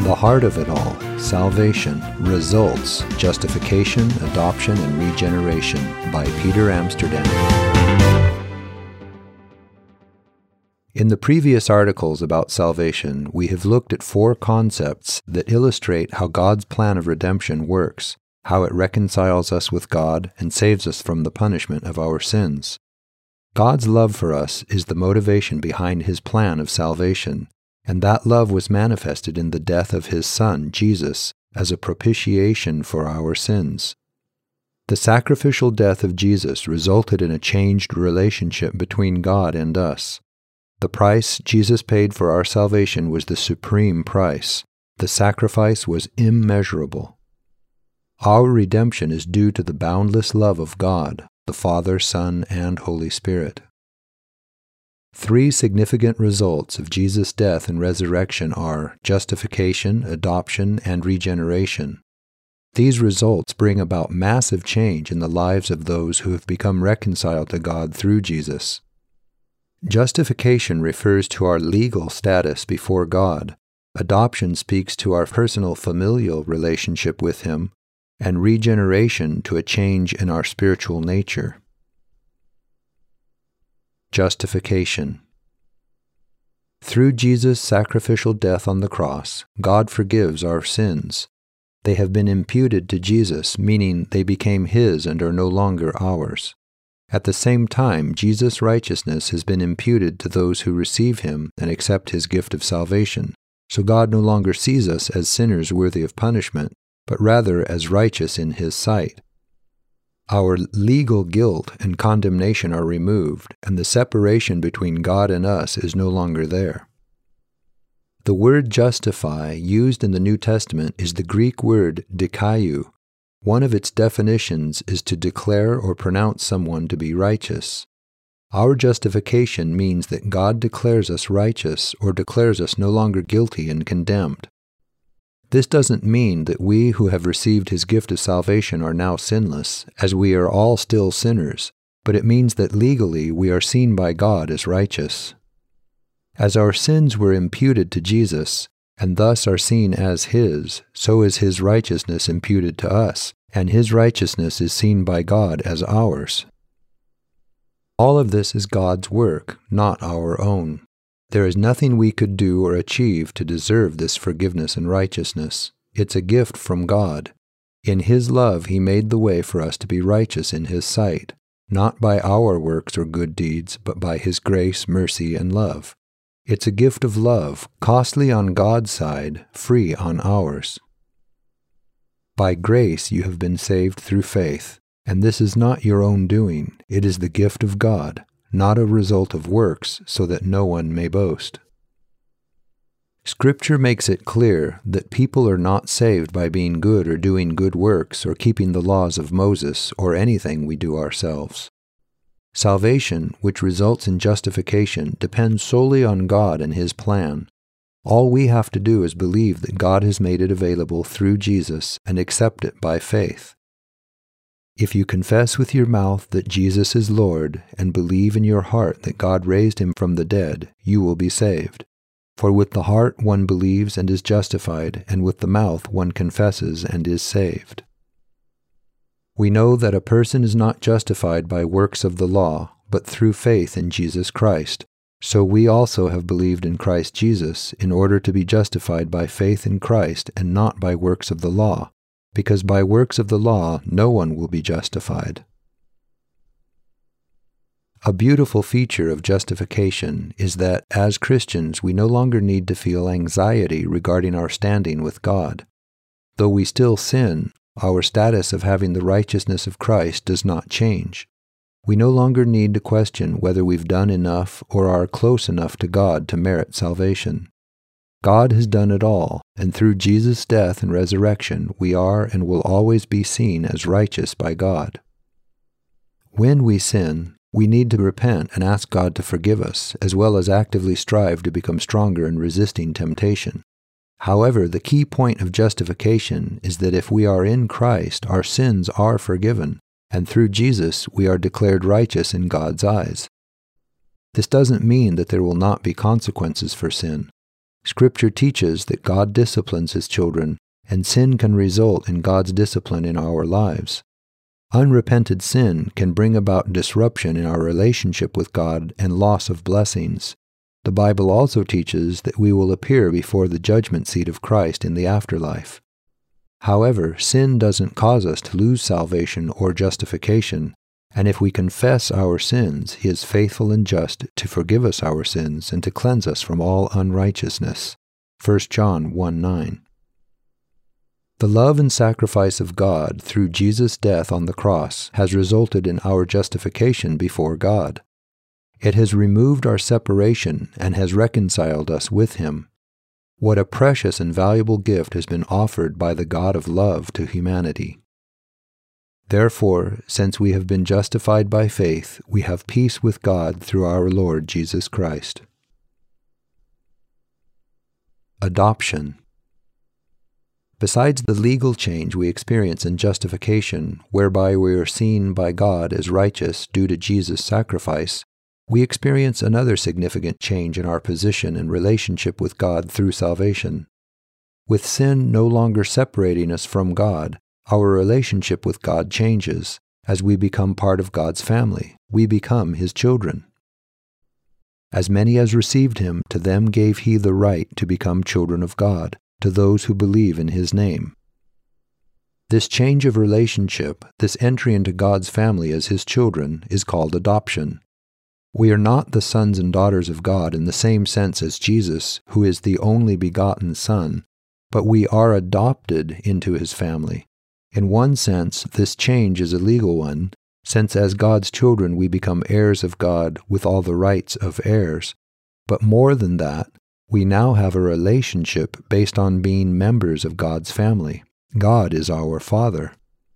The heart of it all, salvation, results, justification, adoption, and regeneration, by Peter Amsterdam. In the previous articles about salvation, we have looked at 4 concepts that illustrate how God's plan of redemption works, how it reconciles us with God and saves us from the punishment of our sins. God's love for us is the motivation behind His plan of salvation, and that love was manifested in the death of His Son, Jesus, as a propitiation for our sins. The sacrificial death of Jesus resulted in a changed relationship between God and us. The price Jesus paid for our salvation was the supreme price. The sacrifice was immeasurable. Our redemption is due to the boundless love of God, the Father, Son, and Holy Spirit. 3 significant results of Jesus' death and resurrection are justification, adoption, and regeneration. These results bring about massive change in the lives of those who have become reconciled to God through Jesus. Justification refers to our legal status before God. Adoption speaks to our personal familial relationship with Him, and regeneration to a change in our spiritual nature. Justification. Through Jesus' sacrificial death on the cross, God forgives our sins. They have been imputed to Jesus, meaning they became His and are no longer ours. At the same time, Jesus' righteousness has been imputed to those who receive Him and accept His gift of salvation, so God no longer sees us as sinners worthy of punishment, but rather as righteous in His sight. Our legal guilt and condemnation are removed, and the separation between God and us is no longer there. The word justify used in the New Testament is the Greek word dikaiou. One of its definitions is to declare or pronounce someone to be righteous. Our justification means that God declares us righteous or declares us no longer guilty and condemned. This doesn't mean that we who have received His gift of salvation are now sinless, as we are all still sinners, but it means that legally we are seen by God as righteous. As our sins were imputed to Jesus, and thus are seen as His, so is His righteousness imputed to us, and His righteousness is seen by God as ours. All of this is God's work, not our own. There is nothing we could do or achieve to deserve this forgiveness and righteousness. It's a gift from God. In His love He made the way for us to be righteous in His sight, not by our works or good deeds, but by His grace, mercy, and love. It's a gift of love, costly on God's side, free on ours. By grace you have been saved through faith, and this is not your own doing. It is the gift of God, not a result of works, so that no one may boast. Scripture makes it clear that people are not saved by being good or doing good works or keeping the laws of Moses or anything we do ourselves. Salvation, which results in justification, depends solely on God and His plan. All we have to do is believe that God has made it available through Jesus and accept it by faith. If you confess with your mouth that Jesus is Lord and believe in your heart that God raised Him from the dead, you will be saved. For with the heart one believes and is justified, and with the mouth one confesses and is saved. We know that a person is not justified by works of the law, but through faith in Jesus Christ. So we also have believed in Christ Jesus in order to be justified by faith in Christ and not by works of the law, because by works of the law no one will be justified. A beautiful feature of justification is that, as Christians, we no longer need to feel anxiety regarding our standing with God. Though we still sin, our status of having the righteousness of Christ does not change. We no longer need to question whether we've done enough or are close enough to God to merit salvation. God has done it all, and through Jesus' death and resurrection, we are and will always be seen as righteous by God. When we sin, we need to repent and ask God to forgive us, as well as actively strive to become stronger in resisting temptation. However, the key point of justification is that if we are in Christ, our sins are forgiven, and through Jesus we are declared righteous in God's eyes. This doesn't mean that there will not be consequences for sin. Scripture teaches that God disciplines His children, and sin can result in God's discipline in our lives. Unrepented sin can bring about disruption in our relationship with God and loss of blessings. The Bible also teaches that we will appear before the judgment seat of Christ in the afterlife. However, sin doesn't cause us to lose salvation or justification, and if we confess our sins, He is faithful and just to forgive us our sins and to cleanse us from all unrighteousness. 1 John 1:9. The love and sacrifice of God through Jesus' death on the cross has resulted in our justification before God. It has removed our separation and has reconciled us with Him. What a precious and valuable gift has been offered by the God of love to humanity. Therefore, since we have been justified by faith, we have peace with God through our Lord Jesus Christ. Adoption. Besides the legal change we experience in justification, whereby we are seen by God as righteous due to Jesus' sacrifice, we experience another significant change in our position and relationship with God through salvation. With sin no longer separating us from God, our relationship with God changes. As we become part of God's family, we become His children. As many as received Him, to them gave He the right to become children of God, to those who believe in His name. This change of relationship, this entry into God's family as His children, is called adoption. We are not the sons and daughters of God in the same sense as Jesus, who is the only begotten Son, but we are adopted into His family. In one sense, this change is a legal one, since as God's children we become heirs of God with all the rights of heirs. But more than that, we now have a relationship based on being members of God's family. God is our Father.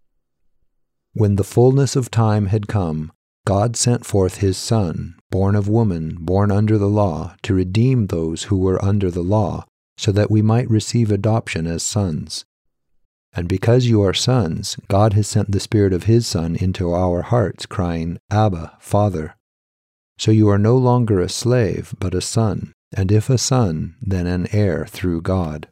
When the fullness of time had come, God sent forth His Son, born of woman, born under the law, to redeem those who were under the law, so that we might receive adoption as sons. And because you are sons, God has sent the Spirit of His Son into our hearts, crying, Abba, Father. So you are no longer a slave, but a son, and if a son, then an heir through God.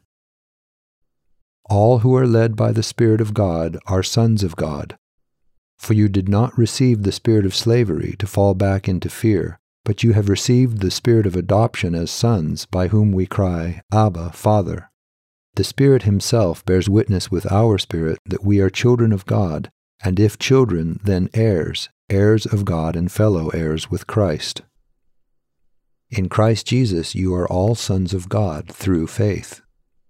All who are led by the Spirit of God are sons of God. For you did not receive the spirit of slavery to fall back into fear, but you have received the Spirit of adoption as sons, by whom we cry, Abba, Father. The Spirit Himself bears witness with our spirit that we are children of God, and if children, then heirs, heirs of God and fellow heirs with Christ. In Christ Jesus you are all sons of God through faith.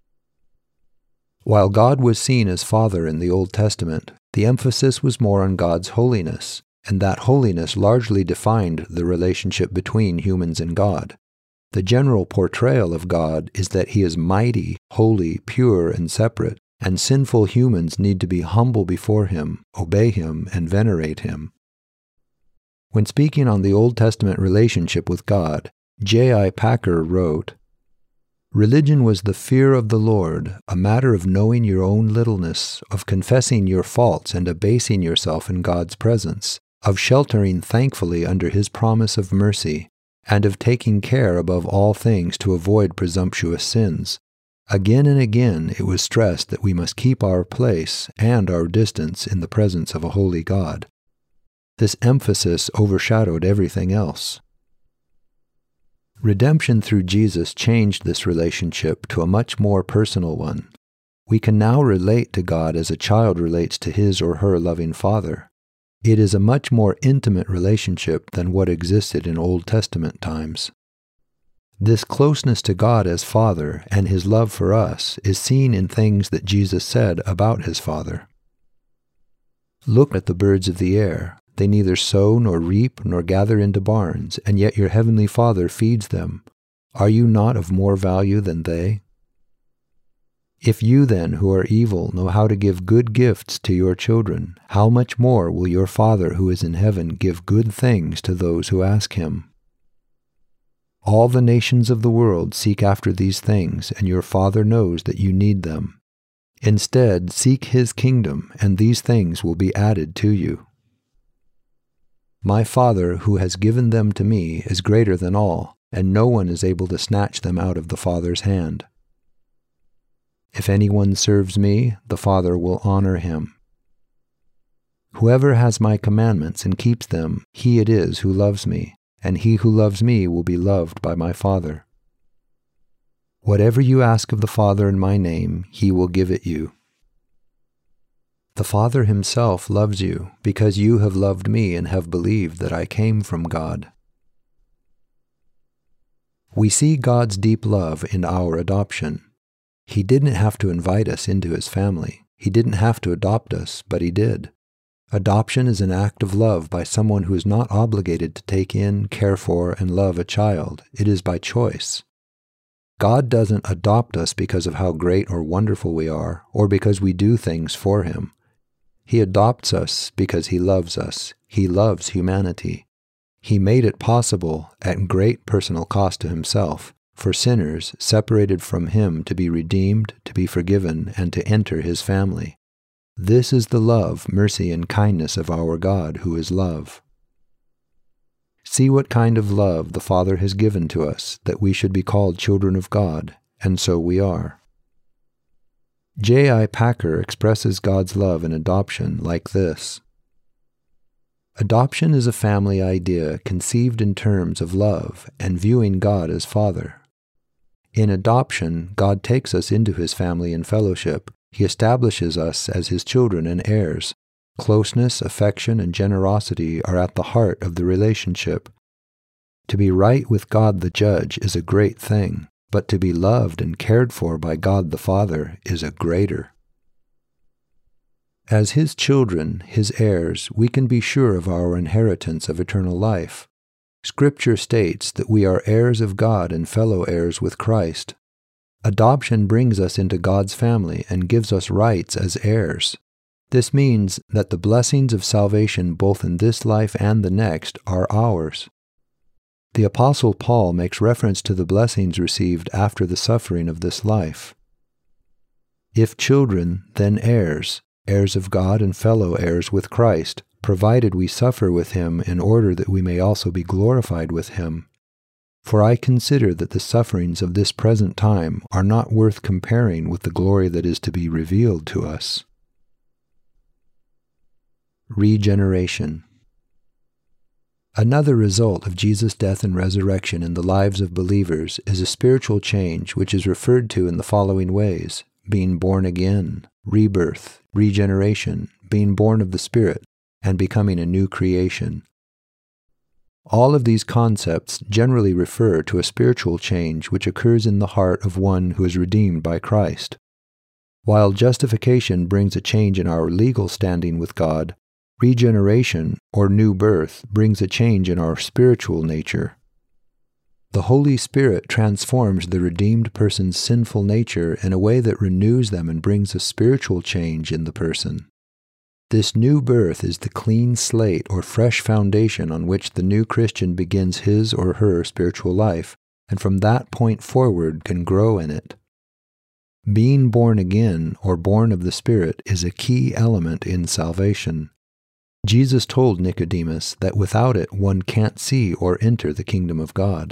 While God was seen as Father in the Old Testament, the emphasis was more on God's holiness, and that holiness largely defined the relationship between humans and God. The general portrayal of God is that He is mighty, holy, pure, and separate, and sinful humans need to be humble before Him, obey Him, and venerate Him. When speaking on the Old Testament relationship with God, J.I. Packer wrote, Religion was the fear of the Lord, a matter of knowing your own littleness, of confessing your faults and abasing yourself in God's presence, of sheltering thankfully under His promise of mercy, and of taking care above all things to avoid presumptuous sins. Again and again it was stressed that we must keep our place and our distance in the presence of a holy God. This emphasis overshadowed everything else. Redemption through Jesus changed this relationship to a much more personal one. We can now relate to God as a child relates to his or her loving father. It is a much more intimate relationship than what existed in Old Testament times. This closeness to God as Father and His love for us is seen in things that Jesus said about His Father. Look at the birds of the air. They neither sow nor reap nor gather into barns, and yet your heavenly Father feeds them. Are you not of more value than they? If you then, who are evil, know how to give good gifts to your children, how much more will your Father who is in heaven give good things to those who ask Him? All the nations of the world seek after these things, and your Father knows that you need them. Instead, seek His kingdom, and these things will be added to you. My Father, who has given them to me, is greater than all, and no one is able to snatch them out of the Father's hand. If anyone serves me, the Father will honor him. Whoever has my commandments and keeps them, he it is who loves me, and he who loves me will be loved by my Father. Whatever you ask of the Father in my name, he will give it you. The Father himself loves you, because you have loved me and have believed that I came from God. We see God's deep love in our adoption. He didn't have to invite us into his family. He didn't have to adopt us, but he did. Adoption is an act of love by someone who is not obligated to take in, care for, and love a child. It is by choice. God doesn't adopt us because of how great or wonderful we are, or because we do things for him. He adopts us because he loves us. He loves humanity. He made it possible, at great personal cost to himself, for sinners separated from him to be redeemed, to be forgiven, and to enter his family. This is the love, mercy, and kindness of our God, who is love. See what kind of love the Father has given to us, that we should be called children of God, and so we are. J.I. Packer expresses God's love in adoption like this: Adoption is a family idea conceived in terms of love and viewing God as Father. In adoption, God takes us into his family and fellowship. He establishes us as his children and heirs. Closeness, affection, and generosity are at the heart of the relationship. To be right with God the Judge is a great thing, but to be loved and cared for by God the Father is a greater. As his children, his heirs, we can be sure of our inheritance of eternal life. Scripture states that we are heirs of God and fellow heirs with Christ. Adoption brings us into God's family and gives us rights as heirs. This means that the blessings of salvation both in this life and the next are ours. The Apostle Paul makes reference to the blessings received after the suffering of this life. If children, then heirs, heirs of God and fellow heirs with Christ, provided we suffer with him in order that we may also be glorified with him. For I consider that the sufferings of this present time are not worth comparing with the glory that is to be revealed to us. Regeneration. Another result of Jesus' death and resurrection in the lives of believers is a spiritual change which is referred to in the following ways: being born again, rebirth, regeneration, being born of the Spirit, and becoming a new creation. All of these concepts generally refer to a spiritual change which occurs in the heart of one who is redeemed by Christ. While justification brings a change in our legal standing with God, regeneration, or new birth, brings a change in our spiritual nature. The Holy Spirit transforms the redeemed person's sinful nature in a way that renews them and brings a spiritual change in the person. This new birth is the clean slate or fresh foundation on which the new Christian begins his or her spiritual life, and from that point forward can grow in it. Being born again, or born of the Spirit, is a key element in salvation. Jesus told Nicodemus that without it one can't see or enter the kingdom of God.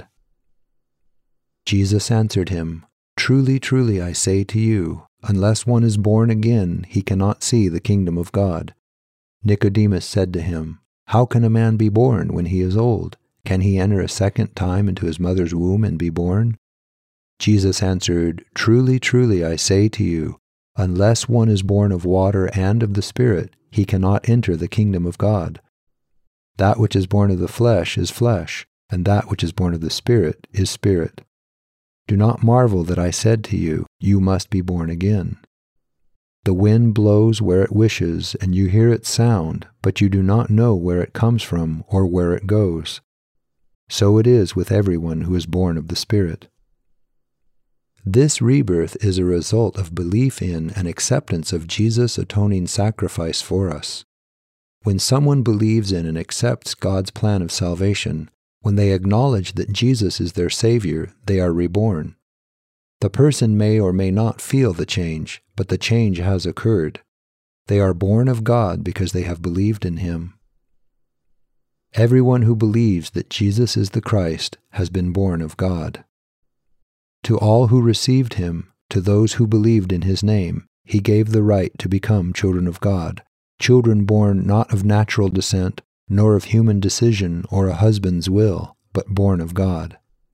Jesus answered him, "Truly, truly, I say to you, unless one is born again, he cannot see the kingdom of God." Nicodemus said to him, "How can a man be born when he is old? Can he enter a second time into his mother's womb and be born?" Jesus answered, "Truly, truly, I say to you, unless one is born of water and of the Spirit, he cannot enter the kingdom of God. That which is born of the flesh is flesh, and that which is born of the Spirit is spirit. Do not marvel that I said to you, you must be born again. The wind blows where it wishes, and you hear its sound, but you do not know where it comes from or where it goes. So it is with everyone who is born of the Spirit." This rebirth is a result of belief in and acceptance of Jesus' atoning sacrifice for us. When someone believes in and accepts God's plan of salvation, when they acknowledge that Jesus is their Savior, they are reborn. The person may or may not feel the change, but the change has occurred. They are born of God because they have believed in Him. Everyone who believes that Jesus is the Christ has been born of God. To all who received him, to those who believed in his name, he gave the right to become children of God, children born not of natural descent, nor of human decision or a husband's will, but born of God.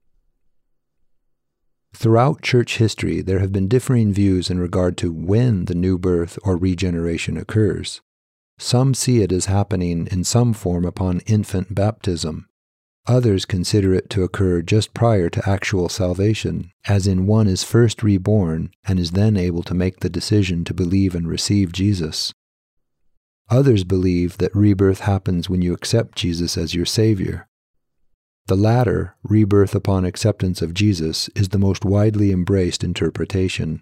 Throughout church history, there have been differing views in regard to when the new birth or regeneration occurs. Some see it as happening in some form upon infant baptism. Others consider it to occur just prior to actual salvation, as in one is first reborn and is then able to make the decision to believe and receive Jesus. Others believe that rebirth happens when you accept Jesus as your Savior. The latter, rebirth upon acceptance of Jesus, is the most widely embraced interpretation.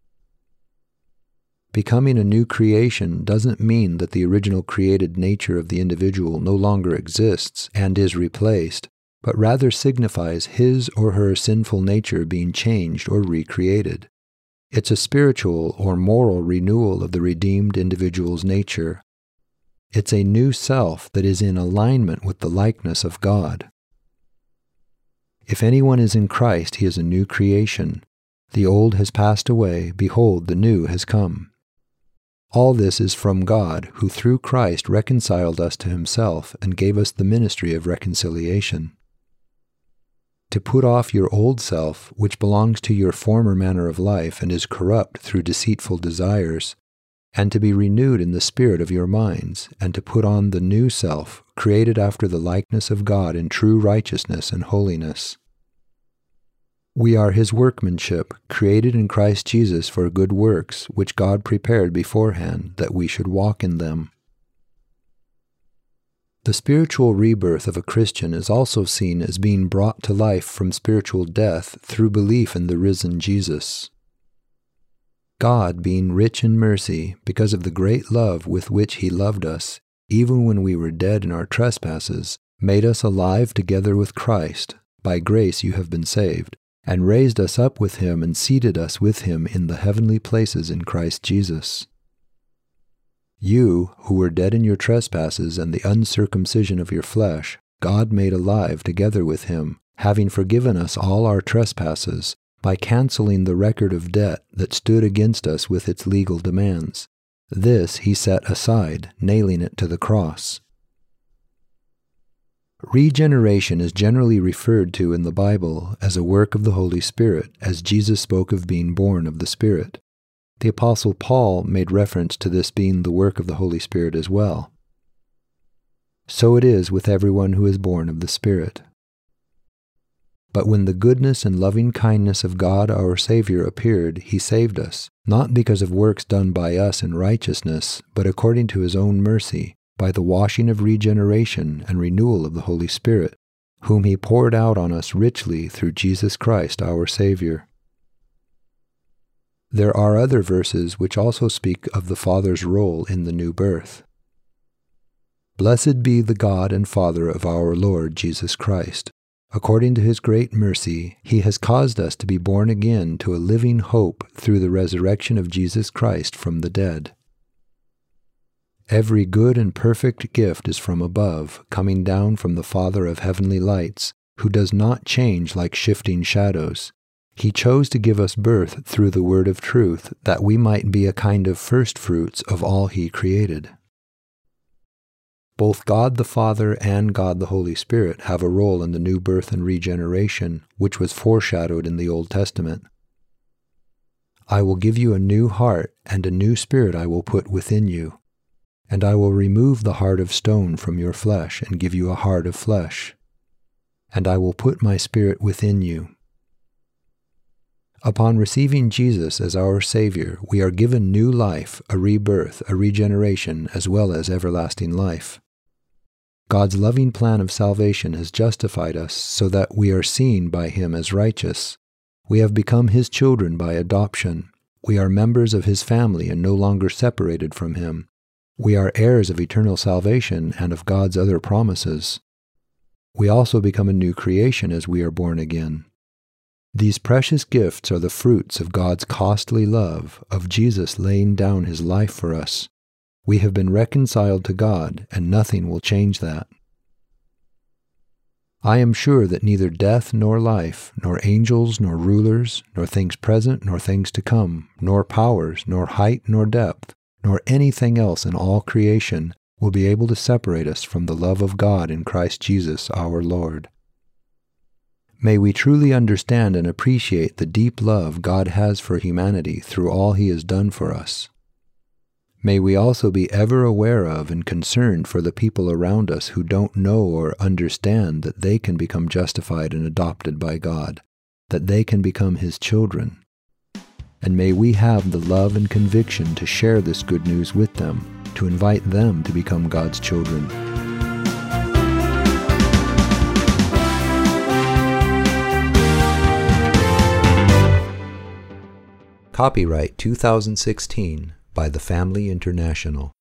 Becoming a new creation doesn't mean that the original created nature of the individual no longer exists and is replaced, but rather signifies his or her sinful nature being changed or recreated. It's a spiritual or moral renewal of the redeemed individual's nature. It's a new self that is in alignment with the likeness of God. If anyone is in Christ, he is a new creation. The old has passed away, behold, the new has come. All this is from God, who through Christ reconciled us to himself and gave us the ministry of reconciliation. To put off your old self, which belongs to your former manner of life and is corrupt through deceitful desires, and to be renewed in the spirit of your minds, and to put on the new self, created after the likeness of God in true righteousness and holiness. We are his workmanship, created in Christ Jesus for good works, which God prepared beforehand that we should walk in them. The spiritual rebirth of a Christian is also seen as being brought to life from spiritual death through belief in the risen Jesus. God, being rich in mercy, because of the great love with which he loved us, even when we were dead in our trespasses, made us alive together with Christ. By grace you have been saved, and raised us up with him and seated us with him in the heavenly places in Christ Jesus. You, who were dead in your trespasses and the uncircumcision of your flesh, God made alive together with him, having forgiven us all our trespasses, by canceling the record of debt that stood against us with its legal demands. This he set aside, nailing it to the cross. Regeneration is generally referred to in the Bible as a work of the Holy Spirit, as Jesus spoke of being born of the Spirit. The Apostle Paul made reference to this being the work of the Holy Spirit as well. So it is with everyone who is born of the Spirit. But when the goodness and loving kindness of God our Savior appeared, he saved us, not because of works done by us in righteousness, but according to his own mercy, by the washing of regeneration and renewal of the Holy Spirit, whom he poured out on us richly through Jesus Christ our Savior. There are other verses which also speak of the Father's role in the new birth. Blessed be the God and Father of our Lord Jesus Christ. According to his great mercy, he has caused us to be born again to a living hope through the resurrection of Jesus Christ from the dead. Every good and perfect gift is from above, coming down from the Father of heavenly lights, who does not change like shifting shadows. He chose to give us birth through the word of truth, that we might be a kind of firstfruits of all he created. Both God the Father and God the Holy Spirit have a role in the new birth and regeneration, which was foreshadowed in the Old Testament. I will give you a new heart, and a new spirit I will put within you. And I will remove the heart of stone from your flesh, and give you a heart of flesh. And I will put my spirit within you. Upon receiving Jesus as our Savior, we are given new life, a rebirth, a regeneration, as well as everlasting life. God's loving plan of salvation has justified us so that we are seen by him as righteous. We have become his children by adoption. We are members of his family and no longer separated from him. We are heirs of eternal salvation and of God's other promises. We also become a new creation as we are born again. These precious gifts are the fruits of God's costly love, of Jesus laying down his life for us. We have been reconciled to God, and nothing will change that. I am sure that neither death nor life, nor angels nor rulers, nor things present nor things to come, nor powers, nor height nor depth, nor anything else in all creation will be able to separate us from the love of God in Christ Jesus our Lord. May we truly understand and appreciate the deep love God has for humanity through all He has done for us. May we also be ever aware of and concerned for the people around us who don't know or understand that they can become justified and adopted by God, that they can become His children. And may we have the love and conviction to share this good news with them, to invite them to become God's children. Copyright 2016 by The Family International.